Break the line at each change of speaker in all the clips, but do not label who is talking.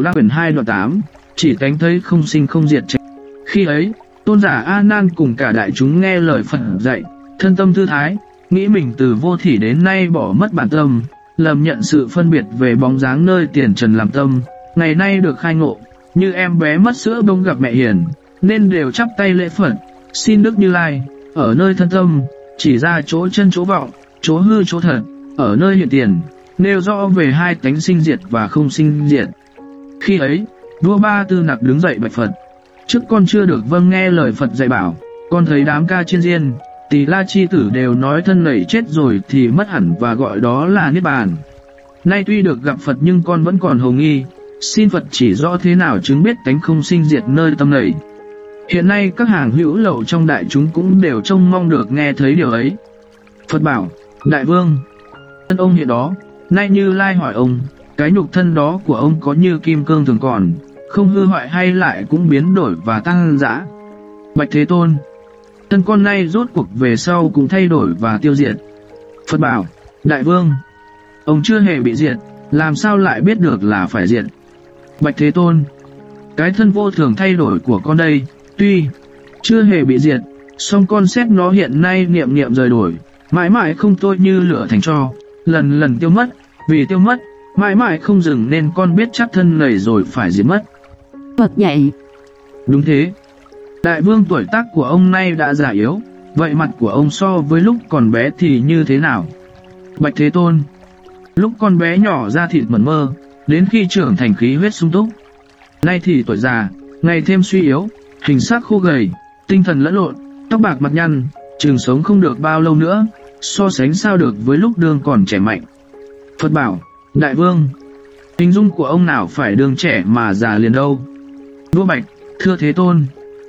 Đăng quyển 2 đoạn 8, chỉ tánh thấy không sinh không diệt. Khi ấy, tôn giả A Nan cùng cả đại chúng nghe lời Phật dạy, thân tâm thư thái, nghĩ mình từ vô thỉ đến nay bỏ mất bản tâm, lầm nhận sự phân biệt về bóng dáng nơi tiền trần làm tâm, ngày nay được khai ngộ, như em bé mất sữa bỗng gặp mẹ hiền, nên đều chắp tay lễ Phật, xin Đức Như Lai, ở nơi thân tâm, chỉ ra chỗ chân chỗ vọng, chỗ hư chỗ thật, ở nơi hiện tiền, nêu rõ về hai tánh sinh diệt và không sinh diệt. Khi ấy, vua Ba Tư Nặc đứng dậy bạch Phật, trước con chưa được vâng nghe lời Phật dạy bảo, con thấy đám ca chiên diên, Tỳ La chi tử đều nói thân này chết rồi thì mất hẳn và gọi đó là niết bàn. Nay tuy được gặp Phật nhưng con vẫn còn hồ nghi, xin Phật chỉ rõ thế nào chứng biết tánh không sinh diệt nơi tâm này. Hiện nay các hàng hữu lậu trong đại chúng cũng đều trông mong được nghe thấy điều ấy. Phật bảo, Đại Vương, thân ông hiện đó, nay Như Lai hỏi ông, cái nhục thân đó của ông có như kim cương thường còn, không hư hoại hay lại cũng biến đổi và tăng dã? Bạch Thế Tôn, thân con nay rốt cuộc về sau cũng thay đổi và tiêu diệt. Phật bảo, Đại Vương, ông chưa hề bị diệt, làm sao lại biết được là phải diệt? Bạch Thế Tôn, cái thân vô thường thay đổi của con đây, tuy chưa hề bị diệt, song con xét nó hiện nay niệm niệm rời đổi, mãi mãi không thôi như lửa thành tro, lần lần tiêu mất, vì tiêu mất, mãi mãi không dừng nên con biết chắc thân này rồi phải diệt mất.
Phật dạy,
đúng thế. Đại Vương, tuổi tác của ông nay đã già yếu, vậy mặt của ông so với lúc còn bé thì như thế nào? Bạch Thế Tôn, lúc con bé nhỏ da thịt mẩn mơ, đến khi trưởng thành khí huyết sung túc. Nay thì tuổi già, ngày thêm suy yếu, hình xác khô gầy, tinh thần lẫn lộn, tóc bạc mặt nhăn, chừng sống không được bao lâu nữa, so sánh sao được với lúc đương còn trẻ mạnh. Phật bảo, Đại Vương, hình dung của ông nào phải đương trẻ mà già liền đâu? Vua bạch, thưa Thế Tôn,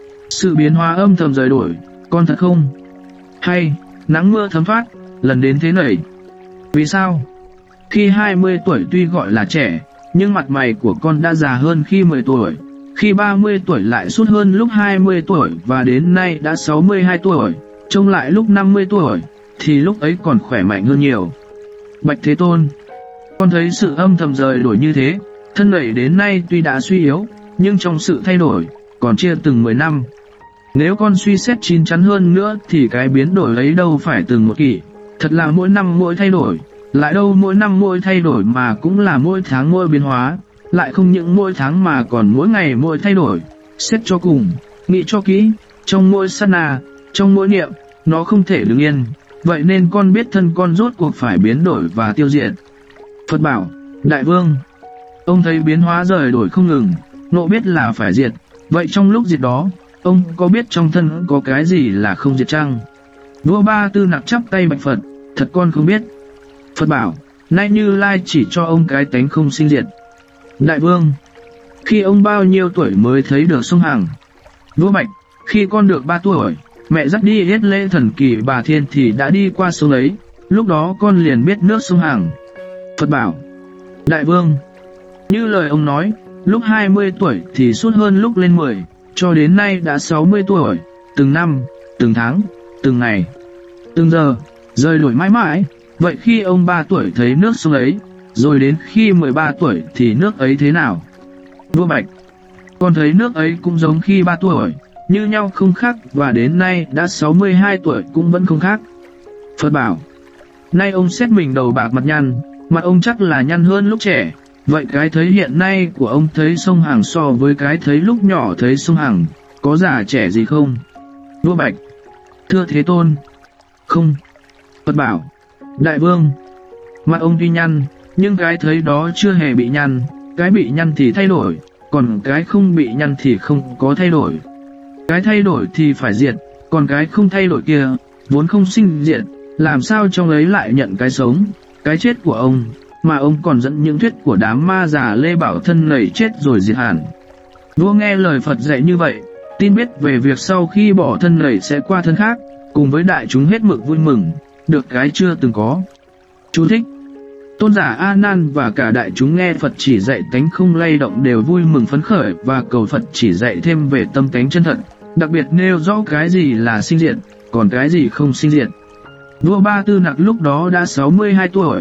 sự biến hóa âm thầm rời đổi, con thật không? Hay, nắng mưa thấm thoát, lần đến thế này. Vì sao? Khi 20 tuổi tuy gọi là trẻ, nhưng mặt mày của con đã già hơn khi 10 tuổi, khi 30 tuổi lại sút hơn lúc 20 tuổi và đến nay đã 62 tuổi, trông lại lúc 50 tuổi, thì lúc ấy còn khỏe mạnh hơn nhiều. Bạch Thế Tôn, con thấy sự âm thầm rời đổi như thế, thân này đến nay tuy đã suy yếu, nhưng trong sự thay đổi, còn chia từng 10 năm. Nếu con suy xét chín chắn hơn nữa thì cái biến đổi ấy đâu phải từng một kỷ, thật là mỗi năm mỗi thay đổi, lại đâu mỗi năm mỗi thay đổi mà cũng là mỗi tháng mỗi biến hóa, lại không những mỗi tháng mà còn mỗi ngày mỗi thay đổi. Xét cho cùng, nghĩ cho kỹ, trong mỗi sát na, trong mỗi niệm, nó không thể đứng yên, vậy nên con biết thân con rốt cuộc phải biến đổi và tiêu diệt. Phật bảo, Đại Vương, ông thấy biến hóa rời đổi không ngừng, ngộ biết là phải diệt, vậy trong lúc diệt đó, ông có biết trong thân có cái gì là không diệt chăng? Vua Ba Tư Nặc chắp tay bạch Phật, thật con không biết. Phật bảo, nay Như Lai chỉ cho ông cái tánh không sinh diệt. Đại Vương, khi ông bao nhiêu tuổi mới thấy được sông Hằng? Vua bạch, khi con được 3 tuổi, mẹ dắt đi yết lễ thần kỳ Bà Thiên thì đã đi qua sông ấy, lúc đó con liền biết nước sông Hằng. Phật bảo, Đại Vương, như lời ông nói, lúc 20 tuổi thì sút hơn lúc lên 10, cho đến nay đã 60 tuổi, từng năm, từng tháng, từng ngày, từng giờ, rời đổi mãi mãi. Vậy khi ông 3 tuổi thấy nước sông ấy, rồi đến khi 13 tuổi thì nước ấy thế nào? Vua bạch, con thấy nước ấy cũng giống khi 3 tuổi, như nhau không khác, và đến nay đã 62 tuổi cũng vẫn không khác. Phật bảo, nay ông xét mình đầu bạc mặt nhăn, mặt ông chắc là nhăn hơn lúc trẻ, vậy cái thấy hiện nay của ông thấy sông Hằng so với cái thấy lúc nhỏ thấy sông Hằng, có già trẻ gì không? Vua bạch, thưa Thế Tôn, không. Phật bảo, Đại Vương, mặt ông tuy nhăn, nhưng cái thấy đó chưa hề bị nhăn, cái bị nhăn thì thay đổi, còn cái không bị nhăn thì không có thay đổi. Cái thay đổi thì phải diệt, còn cái không thay đổi kia, vốn không sinh diệt, làm sao trong ấy lại nhận cái sống, cái chết của ông, mà ông còn dẫn những thuyết của đám ma già lê bảo thân này chết rồi diệt hẳn. Vua nghe lời Phật dạy như vậy, tin biết về việc sau khi bỏ thân này sẽ qua thân khác, cùng với đại chúng hết mực vui mừng, được cái chưa từng có. Chú thích: Tôn giả A Nan và cả đại chúng nghe Phật chỉ dạy tánh không lay động đều vui mừng phấn khởi và cầu Phật chỉ dạy thêm về tâm tánh chân thật, đặc biệt nêu rõ cái gì là sinh diệt, còn cái gì không sinh diệt. Vua Ba Tư Nặc lúc đó đã 62 tuổi,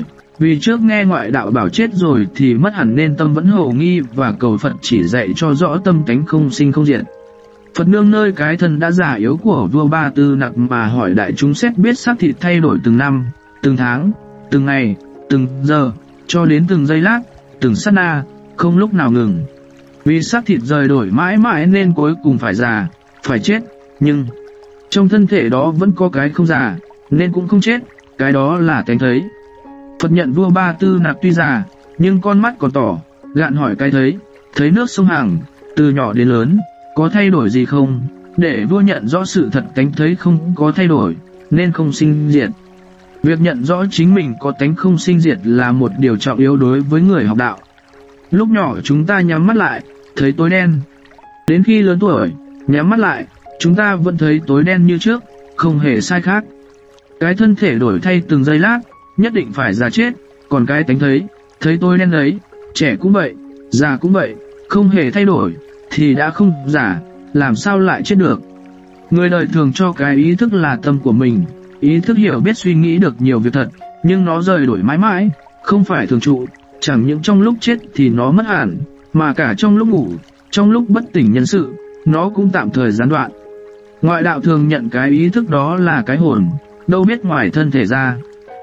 Vì trước nghe ngoại đạo bảo chết rồi thì mất hẳn nên tâm vẫn hồ nghi và cầu Phật chỉ dạy cho rõ tâm tánh không sinh không diệt. Phật nương nơi cái thân đã già yếu của vua Ba Tư Nặc mà hỏi đại chúng xét biết xác thịt thay đổi từng năm, từng tháng, từng ngày, từng giờ, cho đến từng giây lát, từng sát na, không lúc nào ngừng. Vì xác thịt rời đổi mãi mãi nên cuối cùng phải già, phải chết, nhưng trong thân thể đó vẫn có cái không già, nên cũng không chết, cái đó là tánh thấy. Phật nhận vua Ba Tư Nặc tuy già, nhưng con mắt còn tỏ, gạn hỏi cái thấy nước sông Hằng, từ nhỏ đến lớn, có thay đổi gì không, để vua nhận rõ sự thật tánh thấy không có thay đổi, nên không sinh diệt. Việc nhận rõ chính mình có tánh không sinh diệt là một điều trọng yếu đối với người học đạo. Lúc nhỏ chúng ta nhắm mắt lại, thấy tối đen. Đến khi lớn tuổi, nhắm mắt lại, chúng ta vẫn thấy tối đen như trước, không hề sai khác. Cái thân thể đổi thay từng giây lát, nhất định phải già chết, còn cái tánh thấy tối đen đấy, trẻ cũng vậy, già cũng vậy, không hề thay đổi, thì đã không già, làm sao lại chết được. Người đời thường cho cái ý thức là tâm của mình, ý thức hiểu biết suy nghĩ được nhiều việc thật, nhưng nó rời đổi mãi mãi, không phải thường trụ, chẳng những trong lúc chết thì nó mất hẳn, mà cả trong lúc ngủ, trong lúc bất tỉnh nhân sự, nó cũng tạm thời gián đoạn. Ngoại đạo thường nhận cái ý thức đó là cái hồn, đâu biết ngoài thân thể ra.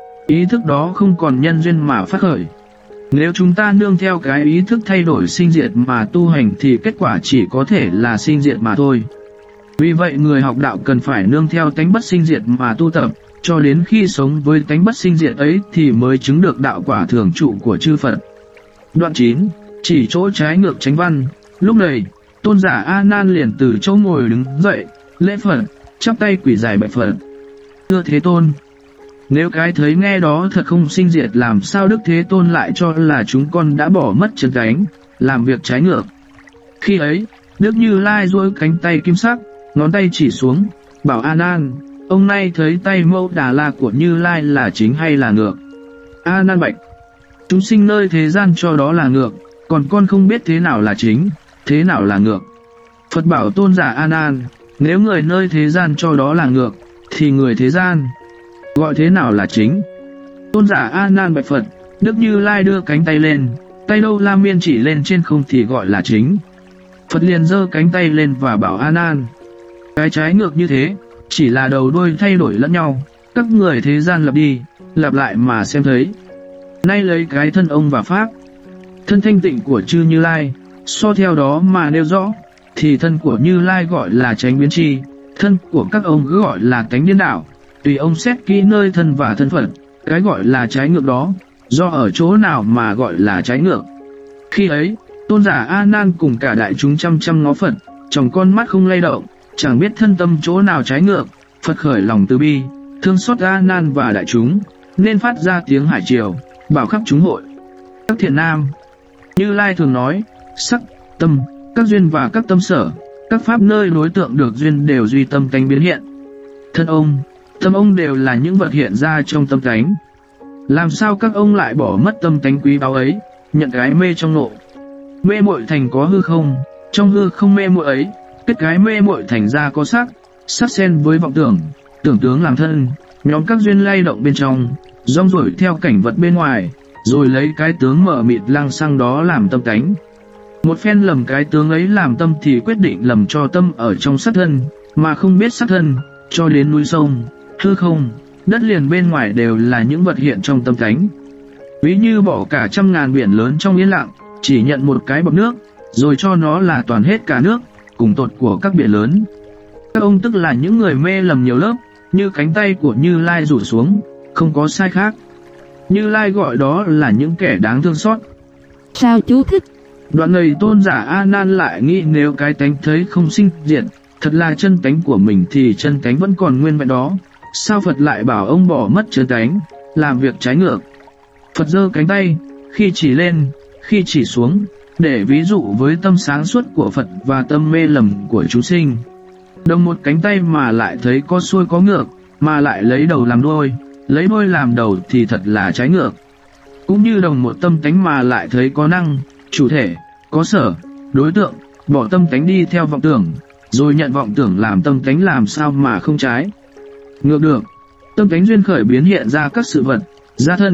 Ý thức đó không còn nhân duyên mà phát khởi. Nếu chúng ta nương theo cái ý thức thay đổi sinh diệt mà tu hành thì kết quả chỉ có thể là sinh diệt mà thôi. Vì vậy người học đạo cần phải nương theo tánh bất sinh diệt mà tu tập, cho đến khi sống với tánh bất sinh diệt ấy thì mới chứng được đạo quả thường trụ của chư Phật. Đoạn 9. Chỉ chỗ trái ngược chánh văn. Lúc này, tôn giả A Nan liền từ chỗ ngồi đứng dậy, lễ Phật, chắp tay quỳ dài bạch Phật. Thưa Thế Tôn, nếu cái thấy nghe đó thật không sinh diệt, làm sao Đức Thế Tôn lại cho là chúng con đã bỏ mất chân tánh, làm việc trái ngược? Khi ấy, Đức Như Lai duỗi cánh tay kim sắc, ngón tay chỉ xuống, bảo A Nan, ông nay thấy tay Mâu Đà La của Như Lai là chính hay là ngược? A Nan bạch, chúng sinh nơi thế gian cho đó là ngược, còn con không biết thế nào là chính, thế nào là ngược. Phật bảo tôn giả A Nan, nếu người nơi thế gian cho đó là ngược, thì người thế gian gọi thế nào là chính? Tôn giả A Nan bạch Phật, Đức Như Lai đưa cánh tay lên, tay đâu la miên chỉ lên trên không thì gọi là chính. Phật liền giơ cánh tay lên và bảo A Nan, cái trái ngược như thế, chỉ là đầu đuôi thay đổi lẫn nhau, các người thế gian lặp đi, lặp lại mà xem thấy. Nay lấy cái thân ông và pháp, thân thanh tịnh của chư Như Lai, so theo đó mà nêu rõ, thì thân của Như Lai gọi là chánh biến tri, thân của các ông cứ gọi là tánh điên đảo. Tùy ông xét kỹ nơi thân và thân Phật, cái gọi là trái ngược đó, do ở chỗ nào mà gọi là trái ngược. Khi ấy, tôn giả A Nan cùng cả đại chúng chăm ngó Phật, trong con mắt không lay động, chẳng biết thân tâm chỗ nào trái ngược. Phật khởi lòng từ bi, thương xót A Nan và đại chúng, nên phát ra tiếng hải triều, bảo khắp chúng hội. Các thiện nam, Như Lai thường nói, sắc, tâm, các duyên và các tâm sở, các pháp nơi đối tượng được duyên đều duy tâm tánh biến hiện. Thân ông, tâm ông đều là những vật hiện ra trong tâm tánh. Làm sao các ông lại bỏ mất tâm tánh quý báu ấy, nhận cái mê trong nộ? Mê muội thành có hư không, trong hư không mê muội ấy, kết cái mê muội thành ra có sắc, sắc xen với vọng tưởng, tưởng tướng làm thân, nhóm các duyên lay động bên trong, rong ruổi theo cảnh vật bên ngoài, rồi lấy cái tướng mở mịt lăng xăng đó làm tâm tánh. Một phen lầm cái tướng ấy làm tâm thì quyết định lầm cho tâm ở trong sắc thân, mà không biết sắc thân, cho đến núi sông, hư không, đất liền bên ngoài đều là những vật hiện trong tâm tánh. Ví như bỏ cả 100.000 biển lớn trong yên lặng, chỉ nhận một cái bọt nước, rồi cho nó là toàn hết cả nước, cùng tột của các biển lớn. Các ông tức là những người mê lầm nhiều lớp, như cánh tay của Như Lai rủ xuống, không có sai khác. Như Lai gọi đó là những kẻ đáng thương xót.
Sao chú thích?
Đoạn này tôn giả A Nan lại nghĩ nếu cái tánh thấy không sinh diệt, thật là chân tánh của mình thì chân tánh vẫn còn nguyên vẹn đó. Sao Phật lại bảo ông bỏ mất chân tánh, làm việc trái ngược? Phật giơ cánh tay, khi chỉ lên, khi chỉ xuống, để ví dụ với tâm sáng suốt của Phật và tâm mê lầm của chúng sinh. Đồng một cánh tay mà lại thấy có xuôi có ngược, mà lại lấy đầu làm đuôi, lấy đuôi làm đầu thì thật là trái ngược. Cũng như đồng một tâm tánh mà lại thấy có năng, chủ thể, có sở, đối tượng, bỏ tâm tánh đi theo vọng tưởng, rồi nhận vọng tưởng làm tâm tánh, làm sao mà không trái ngược được. Tâm tánh duyên khởi biến hiện ra các sự vật, gia thân,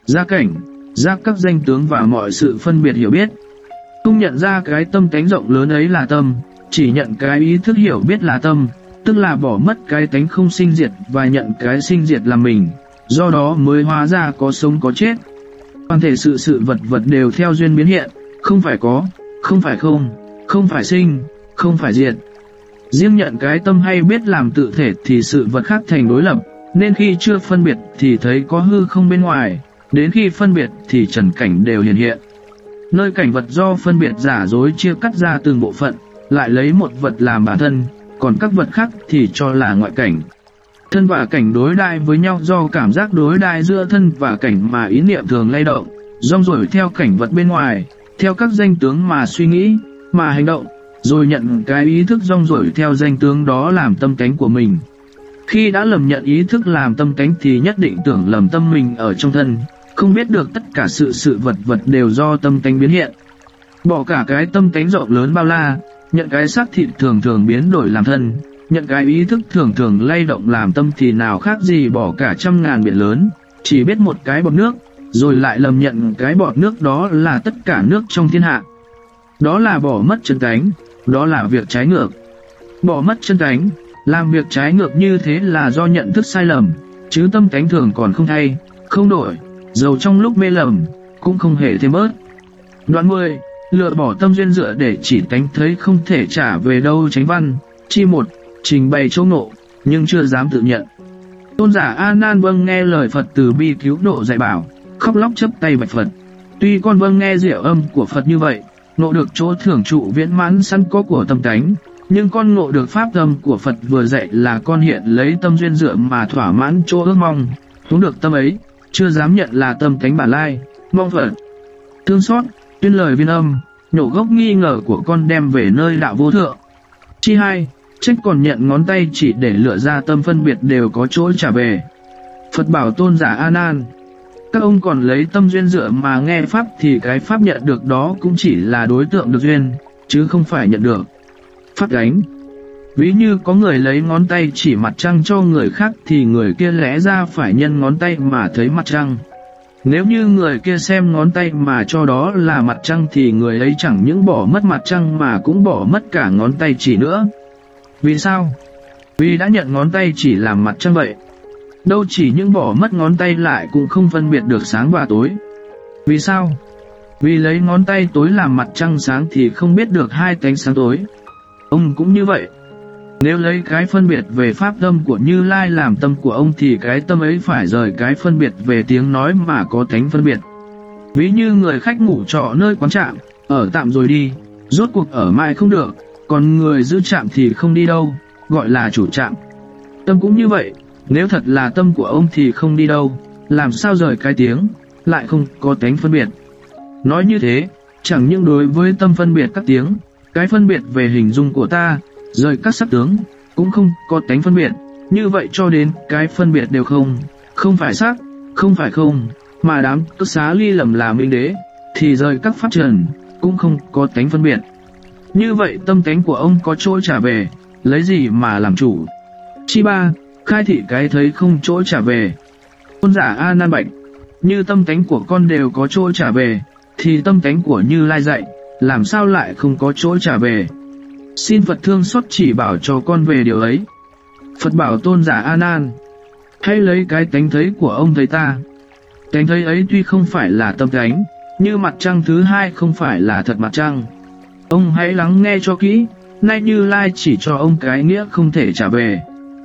ra cảnh, ra các danh tướng và mọi sự phân biệt hiểu biết. Không nhận ra cái tâm tánh rộng lớn ấy là tâm, chỉ nhận cái ý thức hiểu biết là tâm, tức là bỏ mất cái tánh không sinh diệt và nhận cái sinh diệt là mình, do đó mới hóa ra có sống có chết. Toàn thể sự vật đều theo duyên biến hiện, không phải có, không phải không, không phải sinh, không phải diệt. Riêng nhận cái tâm hay biết làm tự thể thì sự vật khác thành đối lập, nên khi chưa phân biệt thì thấy có hư không bên ngoài, đến khi phân biệt thì trần cảnh đều hiện. Nơi cảnh vật do phân biệt giả dối chia cắt ra từng bộ phận, lại lấy một vật làm bản thân, còn các vật khác thì cho là ngoại cảnh. Thân và cảnh đối đai với nhau do cảm giác đối đai giữa thân và cảnh mà ý niệm thường lay động, rong ruổi theo cảnh vật bên ngoài, theo các danh tướng mà suy nghĩ, mà hành động, rồi nhận cái ý thức rong ruổi theo danh tướng đó làm tâm tánh của mình. Khi đã lầm nhận ý thức làm tâm tánh thì nhất định tưởng lầm tâm mình ở trong thân, không biết được tất cả sự vật đều do tâm tánh biến hiện. Bỏ cả cái tâm tánh rộng lớn bao la, nhận cái xác thịt thường biến đổi làm thân, nhận cái ý thức thường lay động làm tâm thì nào khác gì bỏ cả trăm ngàn biển lớn, chỉ biết một cái bọt nước, rồi lại lầm nhận cái bọt nước đó là tất cả nước trong thiên hạ. Đó là bỏ mất chân tánh, đó là việc trái ngược. Bỏ mất chân tánh, làm việc trái ngược như thế là do nhận thức sai lầm, chứ tâm tánh thường còn không thay, không đổi, dầu trong lúc mê lầm, cũng không hề thêm bớt. Đoạn 10. Lựa bỏ tâm duyên dựa để chỉ tánh thấy không thể trả về đâu. Chánh văn, chi 1, trình bày châu ngộ, nhưng chưa dám tự nhận. Tôn giả A Nan vâng nghe lời Phật từ bi cứu độ dạy bảo, khóc lóc chắp tay bạch Phật. Tuy con vâng nghe diệu âm của Phật như vậy, ngộ được chỗ thưởng trụ viễn mãn sẵn có của tâm tánh, nhưng con ngộ được pháp tâm của Phật vừa dạy là con hiện lấy tâm duyên dựa mà thỏa mãn chỗ ước mong, hướng được tâm ấy, chưa dám nhận là tâm tánh bản lai, mong Phật thương xót, tuyên lời viên âm, nhổ gốc nghi ngờ của con đem về nơi đạo vô thượng. Chi 2. Trách còn nhận ngón tay chỉ để lựa ra tâm phân biệt đều có chỗ trả về. Phật bảo tôn giả A Nan, các ông còn lấy tâm duyên dựa mà nghe pháp thì cái pháp nhận được đó cũng chỉ là đối tượng được duyên, chứ không phải nhận được pháp gánh. Ví như có người lấy ngón tay chỉ mặt trăng cho người khác thì người kia lẽ ra phải nhân ngón tay mà thấy mặt trăng. Nếu như người kia xem ngón tay mà cho đó là mặt trăng thì người ấy chẳng những bỏ mất mặt trăng mà cũng bỏ mất cả ngón tay chỉ nữa. Vì sao? Vì đã nhận ngón tay chỉ làm mặt trăng vậy. Đâu chỉ những bỏ mất ngón tay lại cũng không phân biệt được sáng và tối. Vì sao? Vì lấy ngón tay tối làm mặt trăng sáng thì không biết được hai tánh sáng tối. Ông cũng như vậy. Nếu lấy cái phân biệt về pháp tâm của Như Lai làm tâm của ông thì cái tâm ấy phải rời cái phân biệt về tiếng nói mà có tánh phân biệt. Ví như người khách ngủ trọ nơi quán trạm, ở tạm rồi đi, rốt cuộc ở mãi không được, còn người giữ trạm thì không đi đâu, gọi là chủ trạm. Tâm cũng như vậy, nếu thật là tâm của ông thì không đi đâu, làm sao rời cái tiếng, lại không có tánh phân biệt. Nói như thế, chẳng những đối với tâm phân biệt các tiếng, cái phân biệt về hình dung của ta, rời các sắc tướng, cũng không có tánh phân biệt, như vậy cho đến cái phân biệt đều không phải sắc, không phải không, mà đám tức xá ly lầm là minh đế, thì rời các pháp trần, cũng không có tánh phân biệt. Như vậy tâm tánh của ông có chỗ trả về, lấy gì mà làm chủ? Chi 3. Khai thị cái thấy không chỗ trả về. Tôn giả A Nan bạch, như tâm tánh của con đều có chỗ trả về, thì tâm tánh của Như Lai dạy, làm sao lại không có chỗ trả về? Xin Phật thương xót chỉ bảo cho con về điều ấy. Phật bảo tôn giả A Nan, hãy lấy cái tánh thấy của ông thấy ta. Tánh thấy ấy tuy không phải là tâm tánh, như mặt trăng thứ hai không phải là thật mặt trăng. Ông hãy lắng nghe cho kỹ, nay Như Lai chỉ cho ông cái nghĩa không thể trả về.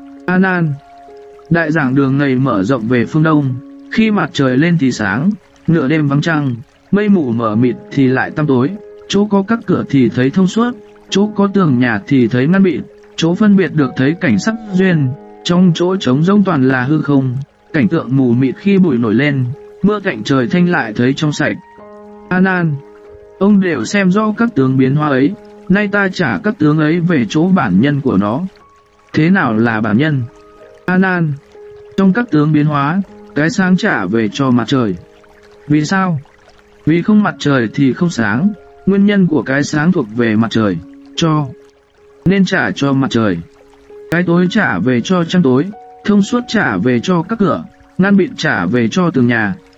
A Nan, đại giảng đường này mở rộng về phương đông, khi mặt trời lên thì sáng, nửa đêm vắng trăng, mây mù mờ mịt thì lại tăm tối, chỗ có các cửa thì thấy thông suốt, chỗ có tường nhà thì thấy ngăn bịt, chỗ phân biệt được thấy cảnh sắc duyên, trong chỗ trống rỗng toàn là hư không, cảnh tượng mù mịt khi bụi nổi lên, mưa cạnh trời thanh lại thấy trong sạch. A Nan, ông đều xem rõ các tướng biến hóa ấy, nay ta trả các tướng ấy về chỗ bản nhân của nó. Thế nào là bản nhân? A Nan, trong các tướng biến hóa, cái sáng trả về cho mặt trời. Vì sao? Vì không mặt trời thì không sáng, nguyên nhân của cái sáng thuộc về mặt trời, cho nên trả cho mặt trời. Cái tối trả về cho trăng tối, thông suốt trả về cho các cửa, ngăn bịt trả về cho tường nhà,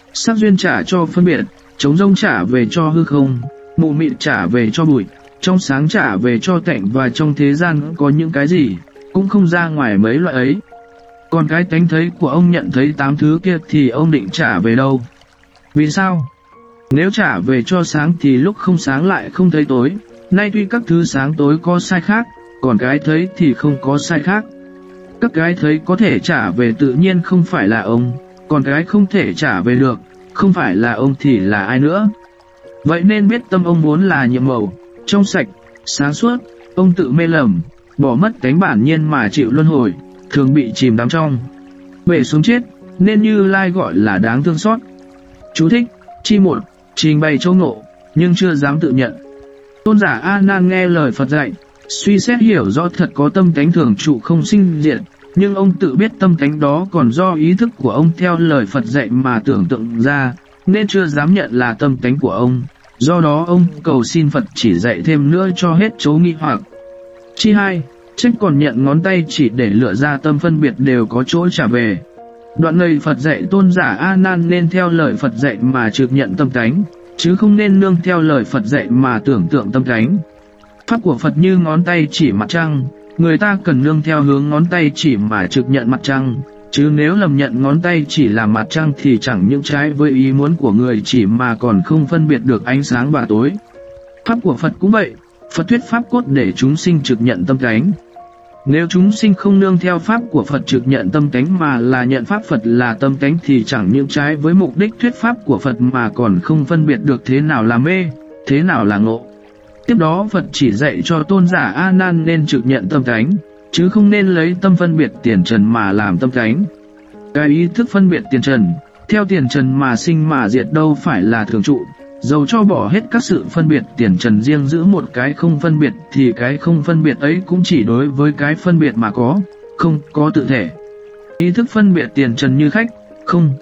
sắc duyên trả cho phân biệt, trống rỗng trả về cho hư không, mù mịt trả về cho bụi, trong sáng trả về cho tạnh, và trong thế gian có những cái gì cũng không ra ngoài mấy loại ấy. Còn cái tánh thấy của ông nhận thấy 8 thứ kia thì ông định trả về đâu? Vì sao? Nếu trả về cho sáng thì lúc không sáng lại không thấy tối. Nay tuy các thứ sáng tối có sai khác, còn cái thấy thì không có sai khác. Các cái thấy có thể trả về tự nhiên không phải là ông, còn cái không thể trả về được, không phải là ông thì là ai nữa? Vậy nên biết tâm ông muốn là nhiệm màu, trong sạch, sáng suốt, ông tự mê lầm, bỏ mất tánh bản nhiên mà chịu luân hồi, thường bị chìm đắm trong bể xuống chết, nên Như Lai gọi là đáng thương xót. Chú thích: Chi 1. Trình bày châu ngộ, nhưng chưa dám tự nhận. Tôn giả A Nan nghe lời Phật dạy, suy xét hiểu rõ thật có tâm tánh thường trụ không sinh diệt, nhưng ông tự biết tâm tánh đó còn do ý thức của ông theo lời Phật dạy mà tưởng tượng ra, nên chưa dám nhận là tâm tánh của ông. Do đó ông cầu xin Phật chỉ dạy thêm nữa cho hết chấu nghi hoặc. Chi 2. Trách còn nhận ngón tay chỉ để lựa ra tâm phân biệt đều có chỗ trả về. Đoạn này Phật dạy tôn giả A Nan nên theo lời Phật dạy mà trực nhận tâm tánh, chứ không nên nương theo lời Phật dạy mà tưởng tượng tâm tánh. Pháp của Phật như ngón tay chỉ mặt trăng, người ta cần nương theo hướng ngón tay chỉ mà trực nhận mặt trăng, chứ nếu lầm nhận ngón tay chỉ là mặt trăng thì chẳng những trái với ý muốn của người chỉ mà còn không phân biệt được ánh sáng và tối. Pháp của Phật cũng vậy, Phật thuyết pháp cốt để chúng sinh trực nhận tâm tánh. Nếu chúng sinh không nương theo pháp của Phật trực nhận tâm tánh mà là nhận pháp Phật là tâm tánh thì chẳng những trái với mục đích thuyết pháp của Phật mà còn không phân biệt được thế nào là mê, thế nào là ngộ. Tiếp đó Phật chỉ dạy cho tôn giả A Nan nên trực nhận tâm tánh, chứ không nên lấy tâm phân biệt tiền trần mà làm tâm tánh. Cái ý thức phân biệt tiền trần, theo tiền trần mà sinh mà diệt đâu phải là thường trụ. Dầu cho bỏ hết các sự phân biệt tiền trần riêng giữ một cái không phân biệt thì cái không phân biệt ấy cũng chỉ đối với cái phân biệt mà có, không có tự thể. Ý thức phân biệt tiền trần như khách, không.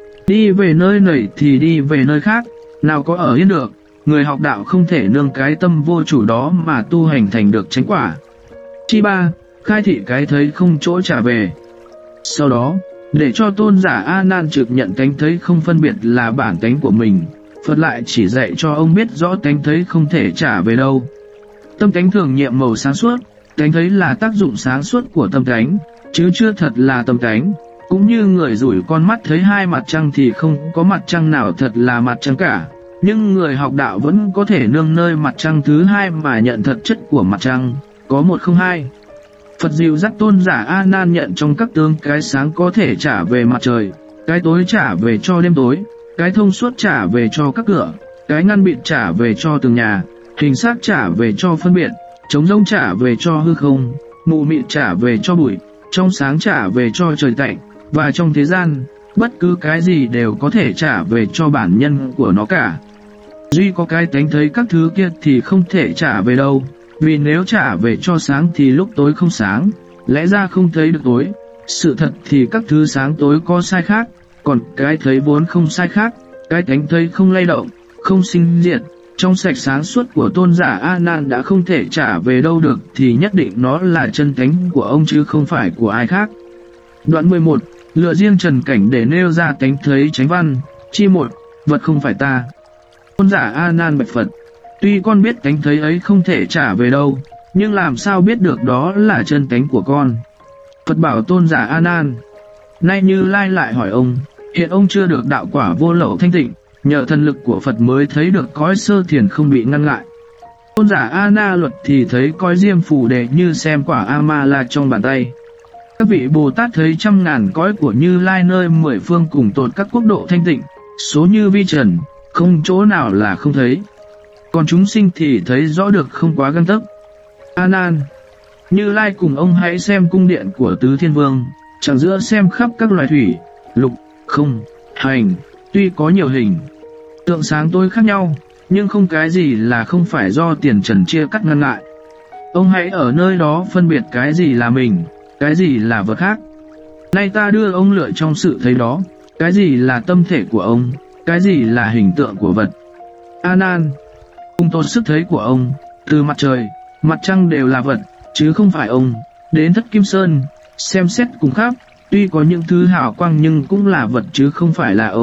Đi về nơi này thì đi về nơi khác, nào có ở yên được. Người học đạo không thể nương cái tâm vô chủ đó mà tu hành thành được chánh quả. Chi 3. Khai thị cái thấy không chỗ trả về. Sau đó, để cho tôn giả A Nan trực nhận tánh thấy không phân biệt là bản tánh của mình, Phật lại chỉ dạy cho ông biết rõ tánh thấy không thể trả về đâu. Tâm tánh thường nhiệm màu sáng suốt, tánh thấy là tác dụng sáng suốt của tâm tánh, chứ chưa thật là tâm tánh. Cũng như người rủi con mắt thấy hai mặt trăng thì không có mặt trăng nào thật là mặt trăng cả, nhưng người học đạo vẫn có thể nương nơi mặt trăng thứ hai mà nhận thật chất của mặt trăng, có một không hai. Phật dìu dắt tôn giả A Nan nhận trong các tướng cái sáng có thể trả về mặt trời, cái tối trả về cho đêm tối, cái thông suốt trả về cho các cửa, cái ngăn bịt trả về cho tường nhà, hình sắc trả về cho phân biệt, trống rỗng trả về cho hư không, mù mịt trả về cho bụi, trong sáng trả về cho trời tạnh, và trong thế gian, bất cứ cái gì đều có thể trả về cho bản nhân của nó cả. Duy có cái tánh thấy các thứ kia thì không thể trả về đâu, vì nếu trả về cho sáng thì lúc tối không sáng, lẽ ra không thấy được tối. Sự thật thì các thứ sáng tối có sai khác, còn cái thấy vốn không sai khác, cái tánh thấy không lay động, không sinh diệt, trong sạch sáng suốt của tôn giả A Nan đã không thể trả về đâu được thì nhất định nó là chân tánh của ông chứ không phải của ai khác. Đoạn 11. Lựa riêng trần cảnh để nêu ra tánh thấy chánh văn. Chi 1. Vật không phải ta. Tôn giả A Nan bạch Phật: Tuy con biết tánh thấy ấy không thể trả về đâu, nhưng làm sao biết được đó là chân tánh của con? Phật bảo tôn giả A Nan: Nay Như Lai lại hỏi ông, hiện ông chưa được đạo quả vô lậu thanh tịnh, nhờ thần lực của Phật mới thấy được cõi sơ thiền không bị ngăn lại. Tôn giả A Na Luật thì thấy cõi diêm phù đề như xem quả A-ma-la trong bàn tay. Các vị Bồ Tát thấy trăm ngàn cõi của Như Lai nơi 10 phương cùng tột các quốc độ thanh tịnh, số như vi trần, không chỗ nào là không thấy. Còn chúng sinh thì thấy rõ được không quá găng tấc. A Nan, Như Lai cùng ông hãy xem cung điện của Tứ Thiên Vương, chẳng giữa xem khắp các loài thủy, lục, không, hành, tuy có nhiều hình tượng sáng tối khác nhau, nhưng không cái gì là không phải do tiền trần chia cắt ngăn lại. Ông hãy ở nơi đó phân biệt cái gì là mình, cái gì là vật khác. Nay ta đưa ông lựa trong sự thấy đó, cái gì là tâm thể của ông, cái gì là hình tượng của vật. A Nan, cùng tột sức thấy của ông, từ mặt trời, mặt trăng đều là vật, chứ không phải ông, đến Thất Kim Sơn, xem xét cùng khắp, tuy có những thứ hào quang nhưng cũng là vật chứ không phải là ông.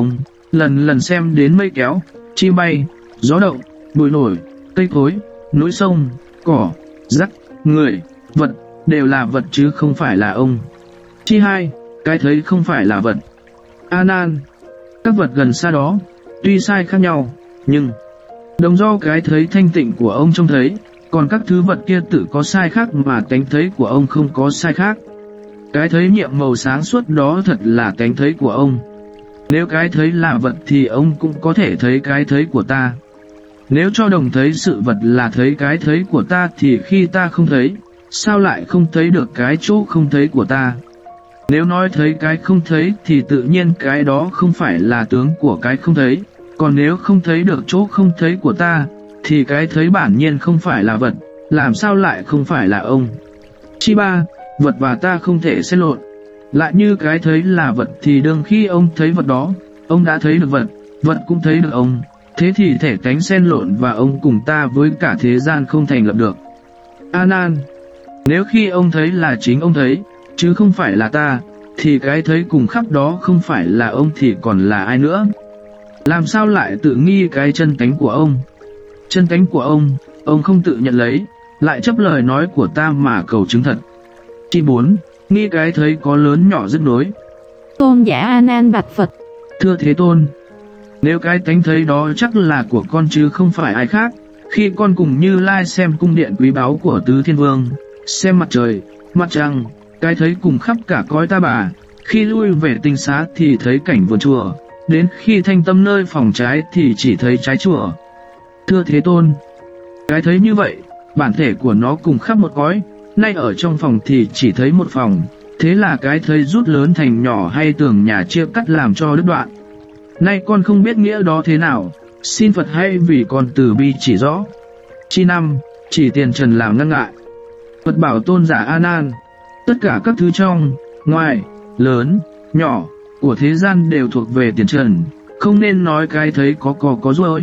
lần lần xem đến mây kéo, chim bay, gió động, bụi nổi, cây cối, núi sông, cỏ, rắc, người, vật, đều là vật chứ không phải là ông. Chi 2. Cái thấy không phải là vật. A Nan, các vật gần xa đó, tuy sai khác nhau, nhưng đồng do cái thấy thanh tịnh của ông trông thấy, còn các thứ vật kia tự có sai khác mà tánh thấy của ông không có sai khác. Cái thấy nhiệm màu sáng suốt đó thật là tánh thấy của ông. Nếu cái thấy là vật thì ông cũng có thể thấy cái thấy của ta. Nếu cho đồng thấy sự vật là thấy cái thấy của ta thì khi ta không thấy, sao lại không thấy được cái chỗ không thấy của ta? Nếu nói thấy cái không thấy thì tự nhiên cái đó không phải là tướng của cái không thấy. Còn nếu không thấy được chỗ không thấy của ta, thì cái thấy bản nhiên không phải là vật, làm sao lại không phải là ông? Chi 3. Vật và ta không thể xen lộn. Lại như cái thấy là vật thì đương khi ông thấy vật đó, ông đã thấy được vật, vật cũng thấy được ông. Thế thì thể tánh xen lộn và ông cùng ta với cả thế gian không thành lập được. A Nan, nếu khi ông thấy là chính ông thấy, chứ không phải là ta, thì cái thấy cùng khắp đó không phải là ông thì còn là ai nữa? Làm sao lại tự nghi cái chân tánh của ông? Chân tánh của ông không tự nhận lấy, lại chấp lời nói của ta mà cầu chứng thật. Chi 4. Nghi cái thấy có lớn nhỏ rất đối.
Tôn giả A Nan bạch Phật:
Thưa Thế Tôn, nếu cái tánh thấy đó chắc là của con chứ không phải ai khác, khi con cùng Như Lai xem cung điện quý báu của Tứ Thiên Vương, xem mặt trời, mặt trăng, cái thấy cùng khắp cả cõi ta bà, khi lui về tinh xá thì thấy cảnh vườn chùa, đến khi thanh tâm nơi phòng trái thì chỉ thấy trái chùa. Thưa Thế Tôn, cái thấy như vậy, bản thể của nó cùng khắp một cõi, nay ở trong phòng thì chỉ thấy một phòng, thế là cái thấy rút lớn thành nhỏ hay tường nhà chia cắt làm cho đứt đoạn. Nay con không biết nghĩa đó thế nào, xin Phật hãy vì con từ bi chỉ rõ. Chi 5. Chỉ tiền trần làm ngăn ngại. Phật bảo tôn giả A Nan, tất cả các thứ trong, ngoài, lớn, nhỏ, của thế gian đều thuộc về tiền trần, không nên nói cái thấy có ruồi.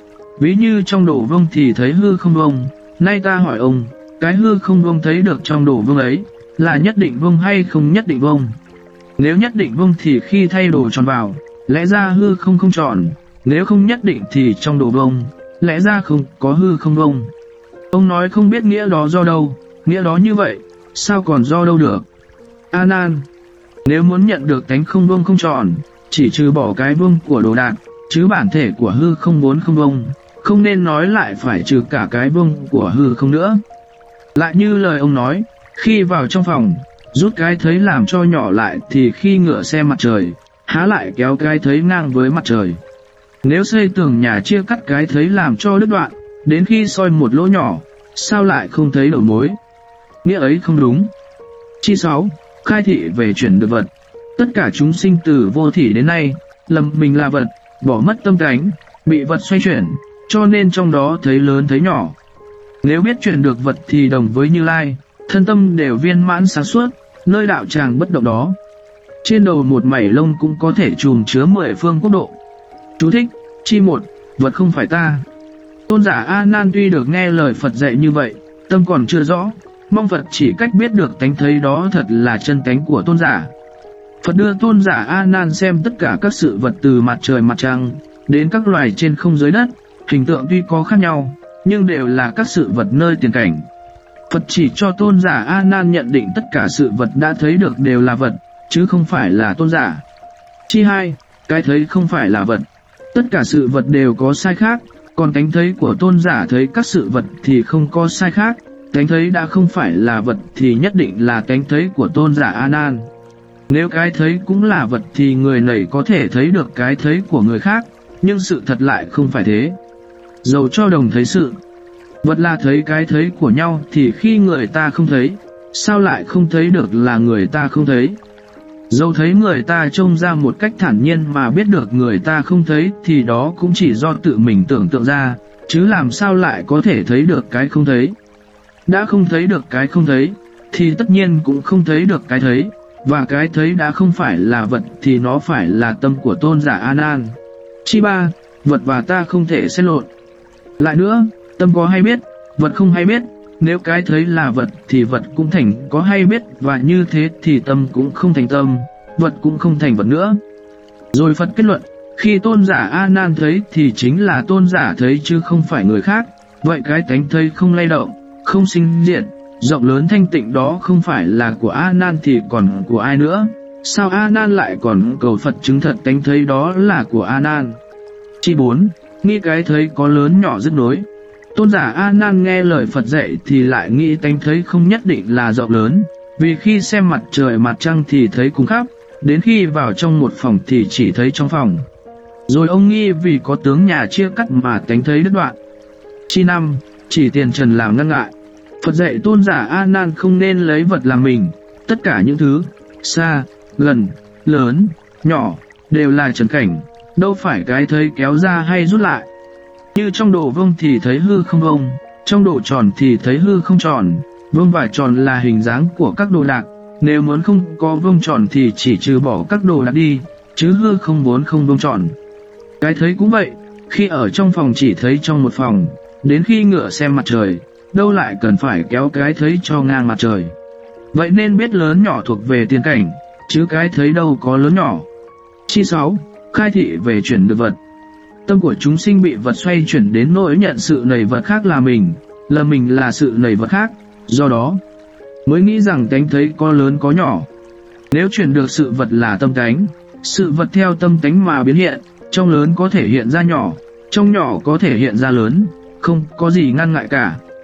Ví như trong độ vông thì thấy hư không vông, nay ta hỏi ông, cái hư không vông thấy được trong độ vông ấy, là nhất định vông hay không nhất định vông? Nếu nhất định vông thì khi thay đồ tròn vào, lẽ ra hư không không tròn, nếu không nhất định thì trong độ vông, lẽ ra không có hư không vông. Ông nói không biết nghĩa đó do đâu, nghĩa đó như vậy, sao còn do đâu được? A Nan, nếu muốn nhận được tánh không vông không tròn, chỉ trừ bỏ cái vông của đồ đạc, chứ bản thể của hư không vốn không vông, không nên nói lại phải trừ cả cái vông của hư không nữa. Lại như lời ông nói, khi vào trong phòng, rút cái thấy làm cho nhỏ lại thì khi ngửa xem mặt trời, há lại kéo cái thấy ngang với mặt trời. Nếu xây tường nhà chia cắt cái thấy làm cho đứt đoạn, đến khi soi một lỗ nhỏ, sao lại không thấy đầu mối? Nghĩa ấy không đúng. Chi 6. Khai thị về chuyển được vật. Tất cả chúng sinh từ vô thỉ đến nay, lầm mình là vật, bỏ mất tâm tánh, bị vật xoay chuyển, cho nên trong đó thấy lớn thấy nhỏ. Nếu biết chuyển được vật thì đồng với Như Lai, thân tâm đều viên mãn sáng suốt, nơi đạo tràng bất động đó. Trên đầu một mảy lông cũng có thể trùm chứa 10 phương quốc độ. Chú thích. Chi 1. Vật không phải ta. Tôn giả A Nan tuy được nghe lời Phật dạy như vậy, tâm còn chưa rõ, mong Phật chỉ cách biết được tánh thấy đó thật là chân tánh của tôn giả. Phật đưa tôn giả A Nan xem tất cả các sự vật từ mặt trời mặt trăng đến các loài trên không dưới đất, hình tượng tuy có khác nhau, nhưng đều là các sự vật nơi tiền cảnh. Phật chỉ cho tôn giả A Nan nhận định tất cả sự vật đã thấy được đều là vật, chứ không phải là tôn giả. Chi 2. Cái thấy không phải là vật. Tất cả sự vật đều có sai khác, còn tánh thấy của tôn giả thấy các sự vật thì không có sai khác. Tánh thấy đã không phải là vật thì nhất định là tánh thấy của tôn giả A Nan. Nếu cái thấy cũng là vật thì người này có thể thấy được cái thấy của người khác, nhưng sự thật lại không phải thế. Dầu cho đồng thấy sự vật là thấy cái thấy của nhau thì khi người ta không thấy, sao lại không thấy được là người ta không thấy? Dẫu thấy người ta trông ra một cách thản nhiên mà biết được người ta không thấy thì đó cũng chỉ do tự mình tưởng tượng ra, chứ làm sao lại có thể thấy được cái không thấy. Đã không thấy được cái không thấy, thì tất nhiên cũng không thấy được cái thấy, và cái thấy đã không phải là vật thì nó phải là tâm của tôn giả A Nan. Chi 3. Vật và ta không thể xen lộn. Lại nữa, tâm có hay biết, vật không hay biết. Nếu cái thấy là vật thì vật cũng thành có hay biết, và như thế thì tâm cũng không thành tâm, vật cũng không thành vật nữa. Rồi Phật kết luận, Khi tôn giả A Nan thấy thì chính là tôn giả thấy chứ không phải người khác. Vậy cái tánh thấy không lay động, không sinh diệt, rộng lớn thanh tịnh đó không phải là của A Nan thì còn của ai nữa? Sao A Nan lại còn cầu Phật chứng thật tánh thấy đó là của A Nan? Chi 4. Nghĩ cái thấy có lớn nhỏ rất nối. Tôn giả A Nan nghe lời Phật dạy thì lại nghĩ tánh thấy không nhất định là rộng lớn, vì khi xem mặt trời mặt trăng thì thấy cùng khắp, đến khi vào trong một phòng thì chỉ thấy trong phòng. Rồi ông nghi vì có tướng nhà chia cắt mà tánh thấy đứt đoạn. Chi 5. Chỉ tiền trần làm ngăn ngại. Phật dạy tôn giả A Nan không nên lấy vật làm mình, tất cả những thứ xa, gần, lớn, nhỏ đều là trần cảnh, đâu phải cái thấy kéo ra hay rút lại. Như trong độ vuông thì thấy hư không vuông, trong độ tròn thì thấy hư không tròn. Vuông và tròn là hình dáng của các đồ đạc, nếu muốn không có vuông tròn thì chỉ trừ bỏ các đồ đạc đi, chứ hư không vốn không vuông tròn. Cái thấy cũng vậy, khi ở trong phòng chỉ thấy trong một phòng, đến khi ngửa xem mặt trời, đâu lại cần phải kéo cái thấy cho ngang mặt trời. Vậy nên biết lớn nhỏ thuộc về tiền cảnh, chứ cái thấy đâu có lớn nhỏ. Chi 6. Khai thị về chuyển được vật. Tâm của chúng sinh bị vật xoay chuyển đến nỗi nhận sự nảy vật khác là mình là sự nảy vật khác, do đó mới nghĩ rằng tánh thấy có lớn có nhỏ. Nếu chuyển được sự vật là tâm tánh, sự vật theo tâm tánh mà biến hiện, trong lớn có thể hiện ra nhỏ, trong nhỏ có thể hiện ra lớn, không có gì ngăn ngại cả.